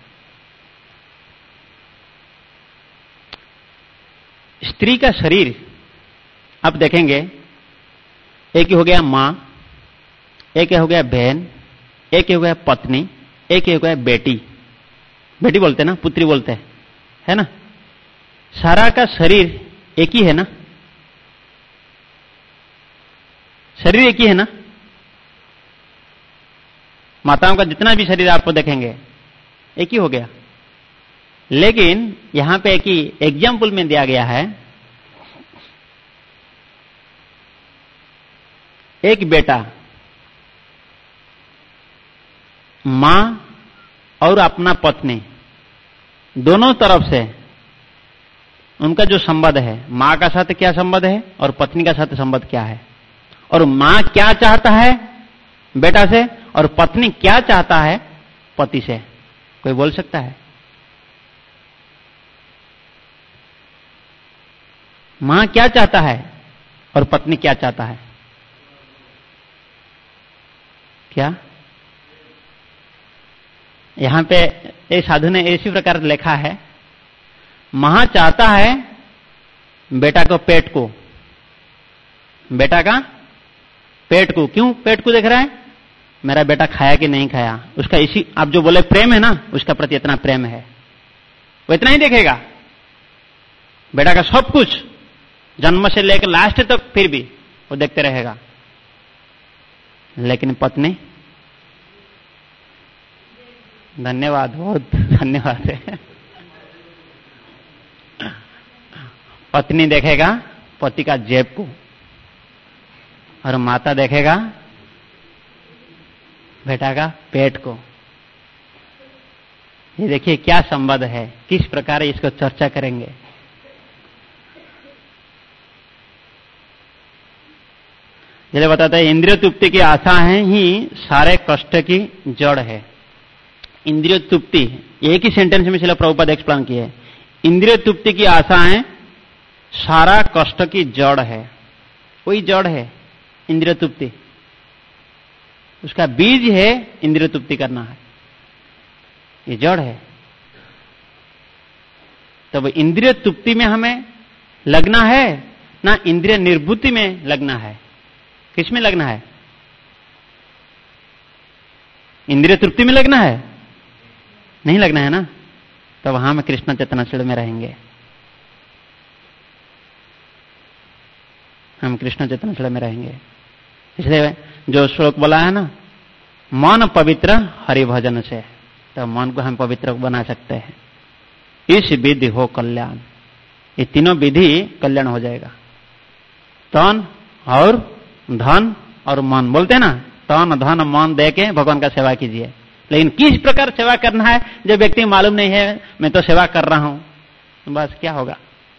स्त्री का शरीर आप देखेंगे, एक ही हो गया मां, एक ही हो गया बहन, एक ही हो गया पत्नी, एक ही हो गया बेटी, बेटी बोलते हैं ना, पुत्री बोलते हैं, है ना। सारा का शरीर एक ही है ना, शरीर एक ही है ना। माताओं का जितना भी शरीर आपको देखेंगे एक ही हो गया, लेकिन यहां पे एक ही एग्जाम्पल में दिया गया है, एक बेटा मां और अपना पत्नी दोनों तरफ से उनका जो संबंध है, मां का साथ क्या संबंध है और पत्नी का साथ संबंध क्या है, और मां क्या चाहता है बेटा से और पत्नी क्या चाहता है पति से, कोई बोल सकता है? मां क्या चाहता है और पत्नी क्या चाहता है? क्या यहां पे एक साधु ने इसी प्रकार लिखा है, मां चाहता है बेटा को पेट को, बेटा का पेट को, क्यों पेट को देख रहा है? मेरा बेटा खाया कि नहीं खाया, उसका इसी आप जो बोले प्रेम है ना, उसका प्रति इतना प्रेम है, वो इतना ही देखेगा, बेटा का सब कुछ जन्म से लेकर लास्ट तक फिर भी वो देखते रहेगा। लेकिन पत्नी, धन्यवाद, बहुत धन्यवाद है। पत्नी देखेगा पति का जेब को और माता देखेगा बेटा का पेट को। ये देखिए क्या संबंध है, किस प्रकार इसको चर्चा करेंगे। जैसे बताता है, इंद्रिय तृप्ति की आशा है ही सारे कष्ट की जड़ है। इंद्रिय तृप्ति एक ही सेंटेंस में शिला प्रभुपाद एक्सप्लेन किए, इंद्रिय तृप्ति की आशाएं सारा कष्ट की जड़ है। वही जड़ है इंद्रिय तृप्ति, उसका बीज है इंद्रिय तृप्ति करना है, ये जड़ है। तब इंद्रिय तृप्ति में हमें लगना है ना इंद्रिय निर्वृत्ति में लगना है? किस में लगना है? इंद्रिय तृप्ति में लगना है? नहीं लगना है ना, तो वहां में कृष्ण चेतनाशील में रहेंगे। हम कृष्ण चेतनशील में रहेंगे। इसलिए जो श्लोक बोला है ना, मन पवित्र हरि भजन से, तो मन को हम पवित्र बना सकते हैं। इस विधि हो कल्याण, ये तीनों विधि कल्याण हो जाएगा। तन और धन और मन, बोलते हैं ना, तन धन मन दे के भगवान का सेवा कीजिए। लेकिन किस प्रकार सेवा करना है जब व्यक्ति मालूम नहीं है, मैं तो सेवा कर रहा हूं, तो बस क्या होगा?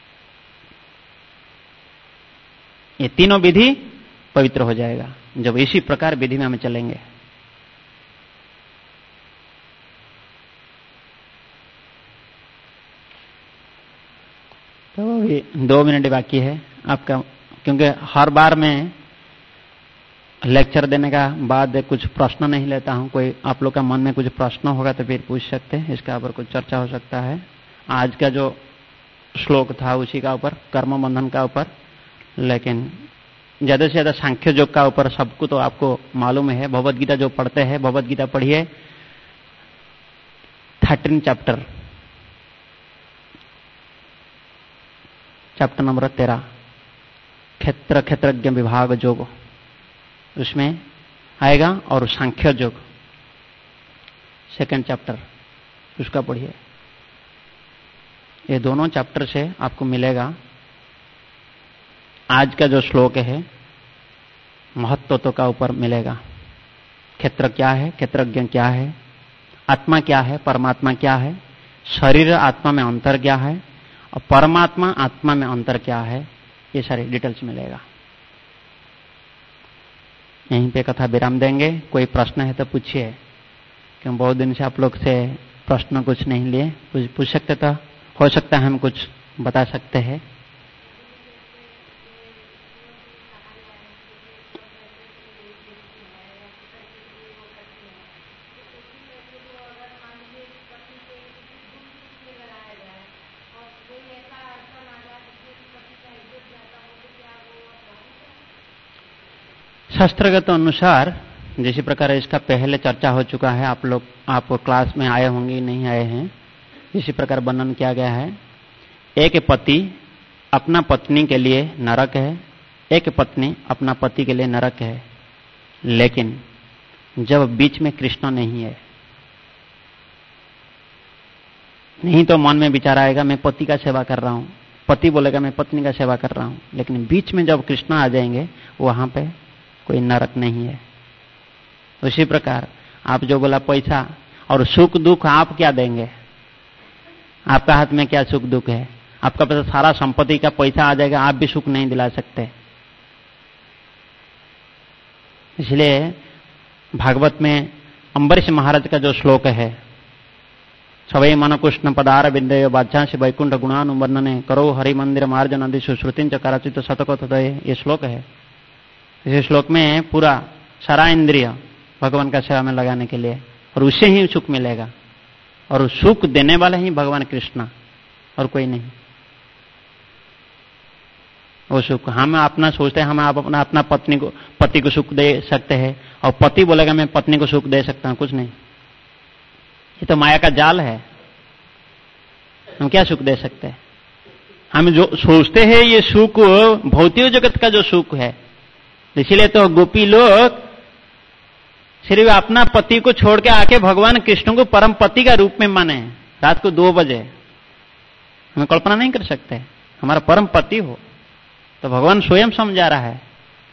ये तीनों विधि पवित्र हो जाएगा जब इसी प्रकार विधि में हम चलेंगे। तो अभी 2 मिनट बाकी है आपका, क्योंकि हर बार मैं लेक्चर देने का बाद कुछ प्रश्न नहीं लेता हूं। कोई आप लोग का मन में कुछ प्रश्न होगा तो फिर पूछ सकते हैं, इसका ऊपर कुछ चर्चा हो सकता है। आज का जो श्लोक था उसी का ऊपर, कर्म बंधन का ऊपर, लेकिन ज्यादा से ज्यादा सांख्य योग का ऊपर सबको तो आपको मालूम है। भगवद गीता जो पढ़ते हैं, भगवद गीता पढ़िए 13 चैप्टर नंबर 13, क्षेत्रज्ञ विभाग योग, उसमें आएगा। और सांख्य योग 2nd चैप्टर, उसका पढ़िए। ये दोनों चैप्टर से आपको मिलेगा। आज का जो श्लोक है महत्व का ऊपर मिलेगा। क्षेत्र क्या है, क्षेत्रज्ञ क्या है, आत्मा क्या है, परमात्मा क्या है, शरीर आत्मा में अंतर क्या है, और परमात्मा आत्मा में अंतर क्या है, ये सारी डिटेल्स मिलेगा। यहीं पे कथा विराम देंगे। कोई प्रश्न है तो पूछिए, क्यों बहुत दिन से आप लोग से प्रश्न कुछ नहीं लिए, कुछ पूछ सकते तो हो सकता है हम कुछ बता सकते हैं। शास्त्रगत अनुसार जिस प्रकार इसका पहले चर्चा हो चुका है, आप क्लास में आए होंगे, नहीं आए हैं, इसी प्रकार वर्णन किया गया है। एक पति अपना पत्नी के लिए नरक है, एक पत्नी अपना पति के लिए नरक है। लेकिन जब बीच में कृष्ण नहीं है, नहीं तो मन में विचार आएगा मैं पति का सेवा कर रहा हूं, पति बोलेगा मैं पत्नी का सेवा कर रहा हूं। लेकिन बीच में जब कृष्ण आ जाएंगे, वहां पे कोई नरक नहीं है। उसी प्रकार आप जो बोला पैसा और सुख दुख, आप क्या देंगे? आपका हाथ में क्या सुख दुख है? आपका पास सारा संपत्ति का पैसा आ जाएगा, आप भी सुख नहीं दिला सकते। इसलिए भागवत में अम्बरीश महाराज का जो श्लोक है, सवै मन कृष्ण पदार विद्य बादशाह वैकुंठ गुणानुवर्णने करो हरि मंदिर मार्जन आदि सुश्रुतिं च कराचित शतकोत्तय, ये श्लोक है। इस श्लोक में पूरा सारा इंद्रिय भगवान का सेवा में लगाने के लिए, और उससे ही सुख मिलेगा। और सुख देने वाले ही भगवान कृष्ण, और कोई नहीं। वो सुख हम अपना सोचते हैं, हम अपना पति को सुख दे सकते हैं, और पति बोलेगा मैं पत्नी को सुख दे सकता हूं, कुछ नहीं। ये तो माया का जाल है। हम क्या सुख दे सकते हैं? हम जो सोचते हैं ये सुख भौतिक जगत का जो सुख है। इसीलिए तो गोपी लोग सिर्फ अपना पति को छोड़ के आके भगवान कृष्ण को परम पति का रूप में माने। रात को 2 बजे हम कल्पना नहीं कर सकते हमारा परम पति हो, तो भगवान स्वयं समझा रहा है।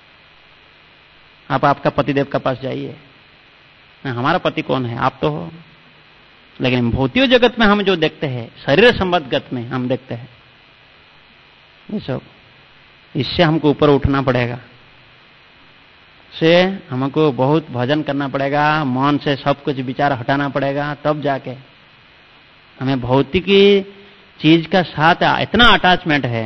आप आपका पतिदेव के पास जाइए, हमारा पति कौन है? आप तो हो। लेकिन भौतिक जगत में हम जो देखते हैं, शरीर संबंधगत में हम देखते हैं ये सब, इससे हमको ऊपर उठना पड़ेगा। से हमको बहुत भजन करना पड़ेगा, मन से सब कुछ विचार हटाना पड़ेगा, तब जाके हमें भौतिक चीज का साथ इतना अटैचमेंट है।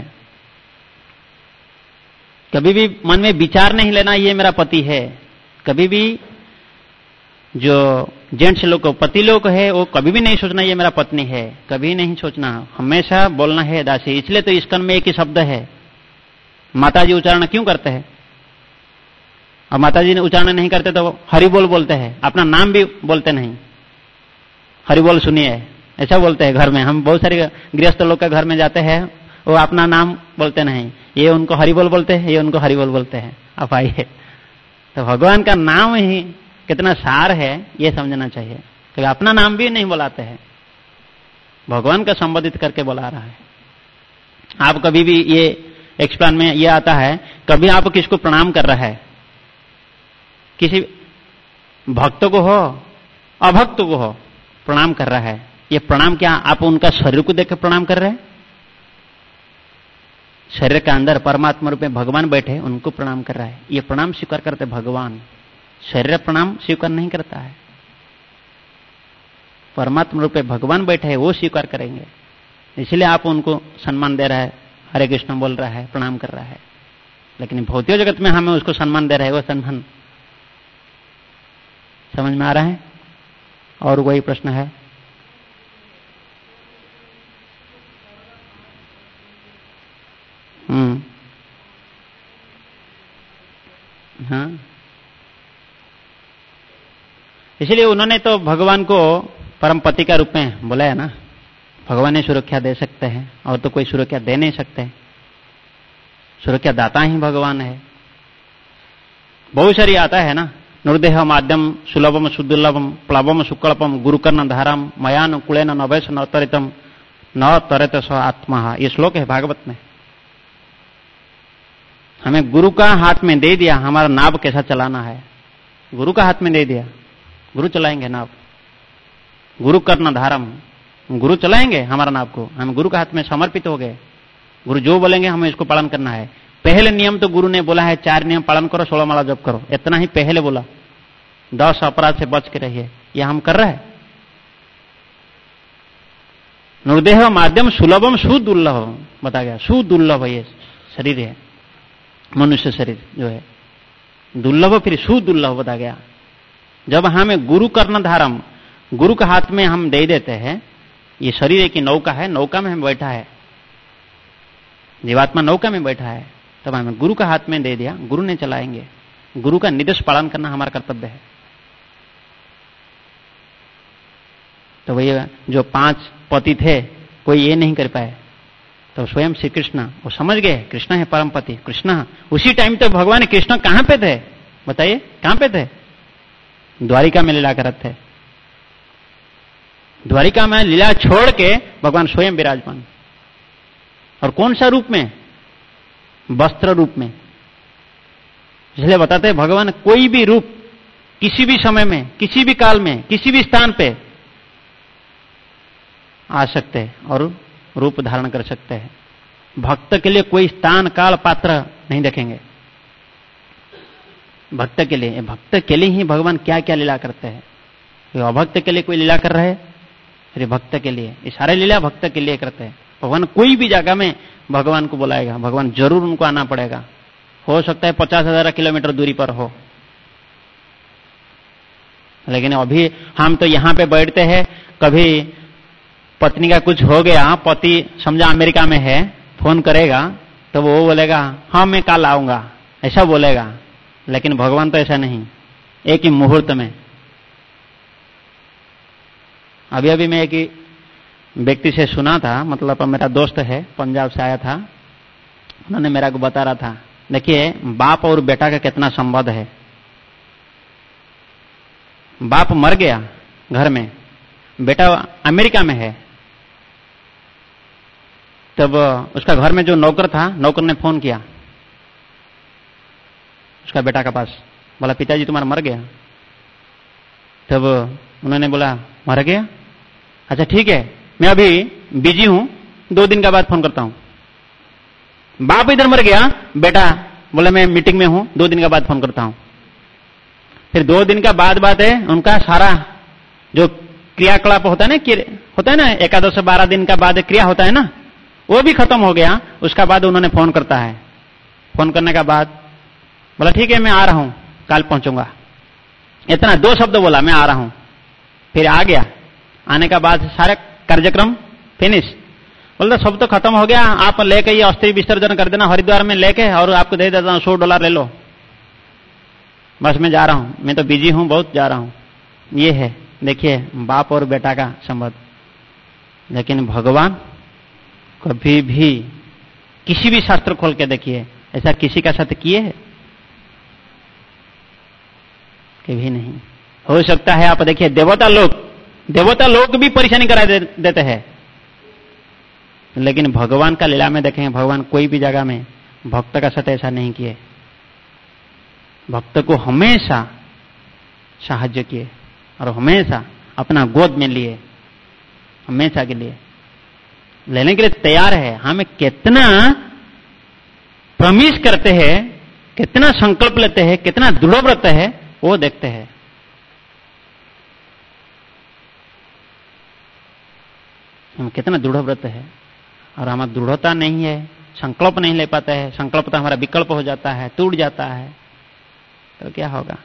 कभी भी मन में विचार नहीं लेना ये मेरा पति है। कभी भी जो जेंट्स लोग पति लोग है, वो कभी भी नहीं सोचना ये मेरा पत्नी है, कभी नहीं सोचना। हमेशा बोलना है दासी। इसलिए तो इसकन में एक ही शब्द है। माता जी उच्चारण क्यों करते हैं? और माता जी ने उच्चारण नहीं करते तो हरि बोल बोलते हैं, अपना नाम भी बोलते नहीं। हरि बोल सुनिए ऐसा बोलते हैं घर में। हम बहुत सारे गृहस्थ लोग के घर में जाते हैं, वो अपना नाम बोलते नहीं। ये उनको हरिबोल बोलते हैं, ये उनको हरिबोल बोलते हैं। आप आइए, तो भगवान का नाम ही कितना सार है ये समझना चाहिए। तो अपना नाम भी नहीं बुलाते हैं, भगवान का संबोधित करके बुला रहा है। आप कभी भी ये एक्सप्लेन में ये आता है, कभी आप किसको प्रणाम कर रहा है, किसी भक्त को हो अभक्त को हो प्रणाम कर रहा है, ये प्रणाम क्या आप उनका शरीर को देख प्रणाम कर रहे हैं? शरीर के अंदर परमात्मा रूप में भगवान बैठे उनको प्रणाम कर रहा है, ये प्रणाम स्वीकार करते भगवान। शरीर प्रणाम स्वीकार नहीं करता है, परमात्मा रूप में भगवान बैठे है वो स्वीकार करेंगे। इसलिए आप उनको सम्मान दे रहा है, हरे कृष्ण बोल रहा है, प्रणाम कर रहा है। लेकिन भौतिक जगत में हमें उसको सम्मान दे रहा है, वो सम्मान समझ में आ रहा है? और वही प्रश्न है। हाँ, इसलिए उन्होंने तो भगवान को परम पति का रूप में बोला है ना, भगवान ही सुरक्षा दे सकते हैं और तो कोई सुरक्षा दे नहीं सकते, सुरक्षा दाता ही भगवान है। बहुत सारी आता है ना, निर्देह माध्यम सुलभम सुदुर्लभम प्लवम शुक्लपम गुरुकर्ण धाराम मयान कुलेन नवैस न तरितम न तरत स आत्मा, ये श्लोक है भागवत में। हमें गुरु का हाथ में दे दिया, हमारा नाव कैसा चलाना है, गुरु का हाथ में दे दिया, गुरु चलाएंगे नाव। गुरु कर्ण धारम, गुरु चलाएंगे हमारा नाव को, हम गुरु के हाथ में समर्पित हो गए। गुरु जो बोलेंगे हमें इसको पालन करना है। पहले नियम तो गुरु ने बोला है 4 नियम पालन करो, 16 माला जप करो, इतना ही पहले बोला। 10 अपराध से बच के रहिए, यह हम कर रहे हैं। निर्देह माध्यम सुलभम सुदुर्लभम बता गया, सुदुर्लभ ये शरीर है, मनुष्य शरीर जो है दुर्लभ, फिर सुदुर्लभ बता गया। जब हमें गुरु कर्ण धारम, गुरु के हाथ में हम दे देते हैं, ये शरीर एक नौका है, नौका में हम बैठा है, जीवात्मा नौका में बैठा है, तब हमें गुरु का हाथ में दे दिया, गुरु ने चलाएंगे। गुरु का निर्देश पालन करना हमारा कर्तव्य है। तो वही जो 5 पति थे, कोई ये नहीं कर पाए, तो स्वयं श्री कृष्ण वो समझ गए कृष्ण है परम पति। कृष्ण उसी टाइम तो भगवान कृष्ण कहां पे थे बताइए, कहां पे थे? द्वारिका में लीला करते थे। द्वारिका में लीला छोड़ के भगवान स्वयं विराजमान, और कौन सा रूप में? वस्त्र रूप में। इसलिए बताते हैं भगवान कोई भी रूप किसी भी समय में, किसी भी काल में, किसी भी स्थान पे आ सकते हैं और रूप धारण कर सकते हैं। भक्त के लिए कोई स्थान काल पात्र नहीं देखेंगे। भक्त के लिए, भक्त के लिए ही भगवान क्या क्या लीला करते हैं। तो अभक्त के लिए कोई लीला कर रहे हैं, फिर भक्त के लिए, ये सारे लीला भक्त के लिए करते हैं। भगवान कोई भी जगह में भगवान को बुलाएगा, भगवान जरूर उनको आना पड़ेगा। हो सकता है 50,000 किलोमीटर दूरी पर हो, लेकिन अभी हम तो यहां पे बैठते हैं। कभी पत्नी का कुछ हो गया, पति समझा अमेरिका में है, फोन करेगा तो वो बोलेगा हाँ मैं कल आऊंगा, ऐसा बोलेगा। लेकिन भगवान तो ऐसा नहीं, एक ही मुहूर्त में। अभी अभी मैं एक ही व्यक्ति से सुना था, मतलब मेरा दोस्त है, पंजाब से आया था, उन्होंने मेरा को बता रहा था, देखिए बाप और बेटा का कितना संबंध है। बाप मर गया घर में, बेटा अमेरिका में है, तब उसका घर में जो नौकर था, नौकर ने फोन किया उसका बेटा के पास, बोला पिताजी तुम्हारा मर गया। तब उन्होंने बोला मर गया, अच्छा ठीक है मैं अभी बिजी हूं, 2 दिन के बाद फोन करता हूं। बाप इधर मर गया, बेटा बोला मैं मीटिंग में हूं, 2 दिन के बाद फोन करता हूं। फिर 2 दिन का बाद बात है, उनका सारा जो क्रियाकलाप होता है ना 11 से 12 दिन का बाद क्रिया होता है ना, वो भी खत्म हो गया। उसका बाद उन्होंने फोन करता है, फोन करने का बाद बोला ठीक है मैं आ रहा हूं, कल पहुंचूंगा। इतना 2 शब्द बोला, मैं आ रहा हूं। फिर आ गया, आने का बाद सारे कार्यक्रम फिनिश। बोलता सब तो खत्म हो गया, आप लेके ये अस्थि विसर्जन कर देना हरिद्वार में लेके, और आपको दे देता हूं $100 ले लो, बस मैं जा रहा हूं, मैं तो बिजी हूं बहुत, जा रहा हूं। ये है देखिए बाप और बेटा का संबंध। लेकिन भगवान कभी भी किसी भी शास्त्र खोल के देखिए, ऐसा किसी का साथ किए है? कभी नहीं। हो सकता है आप देखिए देवता लोग भी परेशानी करा देते हैं, लेकिन भगवान का लीला में देखें, भगवान कोई भी जगह में भक्त का साथ ऐसा नहीं किए। भक्त को हमेशा साहाय्य किए और हमेशा अपना गोद में लिए, हमेशा के लिए लेने के लिए तैयार है। हमें कितना प्रॉमिस करते हैं, कितना संकल्प लेते हैं, कितना दृढ़ व्रत है, वो देखते हैं। हम कितना दृढ़ व्रत है, और हमारा दृढ़ता नहीं है, संकल्प नहीं ले पाते हैं, संकल्प तो हमारा विकल्प हो जाता है, टूट जाता है, तो क्या होगा?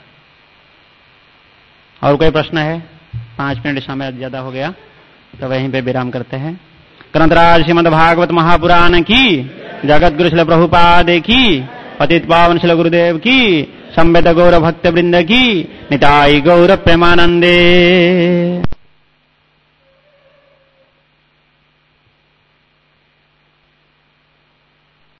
और कोई प्रश्न है? 5 मिनट समय ज्यादा हो गया, तो वहीं पे विराम करते हैं। ग्रंथराज श्रीमद् भागवत महापुराण की, जगत गुरु श्रील प्रभुपाद की, पतित पावन श्रील गुरुदेव की, संवेद गौर भक्त वृंद की, निताई गौर प्रेमानंदे।